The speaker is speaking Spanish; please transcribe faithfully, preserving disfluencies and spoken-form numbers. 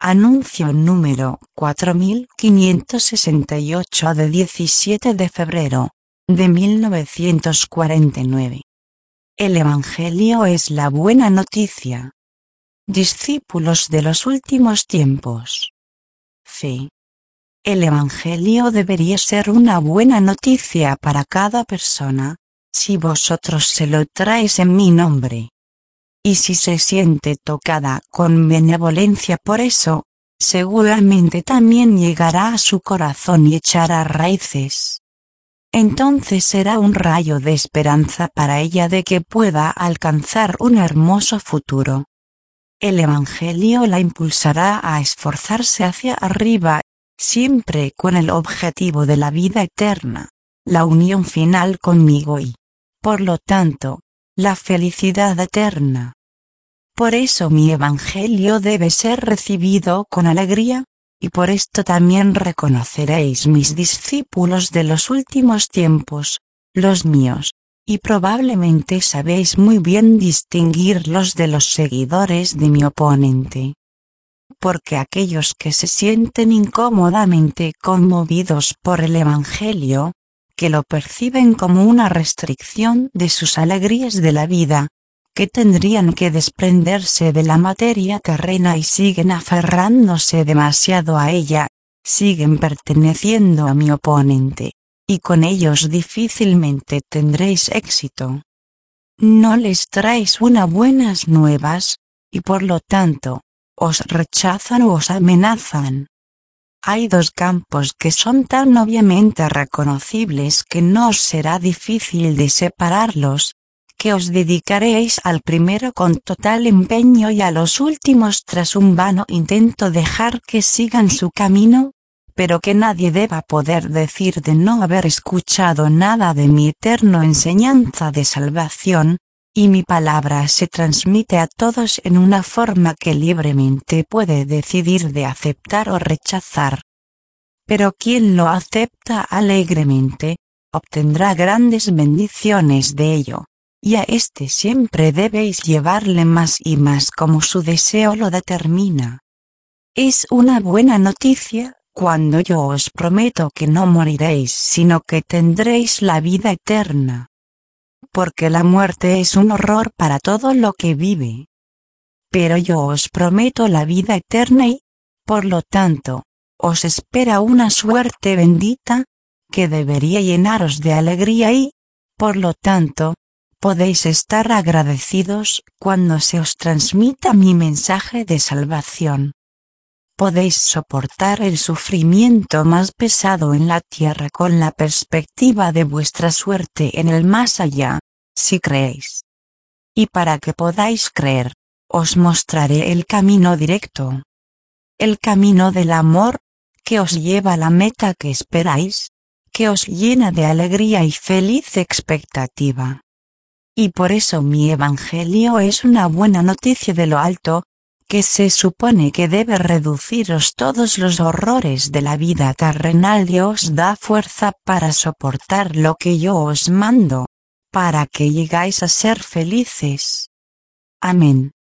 Anuncio número cuatro mil quinientos sesenta y ocho de diecisiete de febrero de mil novecientos cuarenta y nueve. El Evangelio es la buena noticia. Discípulos de los últimos tiempos. Fe. El Evangelio debería ser una buena noticia para cada persona, si vosotros se lo traéis en mi nombre. Y si se siente tocada con benevolencia por eso, seguramente también llegará a su corazón y echará raíces. Entonces será un rayo de esperanza para ella de que pueda alcanzar un hermoso futuro. El Evangelio la impulsará a esforzarse hacia arriba, siempre con el objetivo de la vida eterna, la unión final conmigo y, por lo tanto, la felicidad eterna. Por eso mi Evangelio debe ser recibido con alegría, y por esto también reconoceréis mis discípulos de los últimos tiempos, los míos, y probablemente sabéis muy bien distinguirlos de los seguidores de mi oponente. Porque aquellos que se sienten incómodamente conmovidos por el Evangelio, que lo perciben como una restricción de sus alegrías de la vida, que tendrían que desprenderse de la materia terrena y siguen aferrándose demasiado a ella, siguen perteneciendo a mi oponente, y con ellos difícilmente tendréis éxito. No les traéis unas buenas nuevas, y por lo tanto, os rechazan o os amenazan. Hay dos campos que son tan obviamente reconocibles que no os será difícil de separarlos, que os dedicaréis al primero con total empeño y a los últimos tras un vano intento dejar que sigan su camino, pero que nadie deba poder decir de no haber escuchado nada de mi eterno enseñanza de salvación, y mi palabra se transmite a todos en una forma que libremente puede decidir de aceptar o rechazar. Pero quien lo acepta alegremente, obtendrá grandes bendiciones de ello. Y a éste siempre debéis llevarle más y más como su deseo lo determina. Es una buena noticia cuando yo os prometo que no moriréis sino que tendréis la vida eterna. Porque la muerte es un horror para todo lo que vive. Pero yo os prometo la vida eterna y, por lo tanto, os espera una suerte bendita, que debería llenaros de alegría y, por lo tanto, podéis estar agradecidos cuando se os transmita mi mensaje de salvación. Podéis soportar el sufrimiento más pesado en la tierra con la perspectiva de vuestra suerte en el más allá, si creéis. Y para que podáis creer, os mostraré el camino directo. El camino del amor, que os lleva a la meta que esperáis, que os llena de alegría y feliz expectativa. Y por eso mi Evangelio es una buena noticia de lo alto, que se supone que debe reduciros todos los horrores de la vida terrenal y os da fuerza para soportar lo que yo os mando, para que llegáis a ser felices. Amén.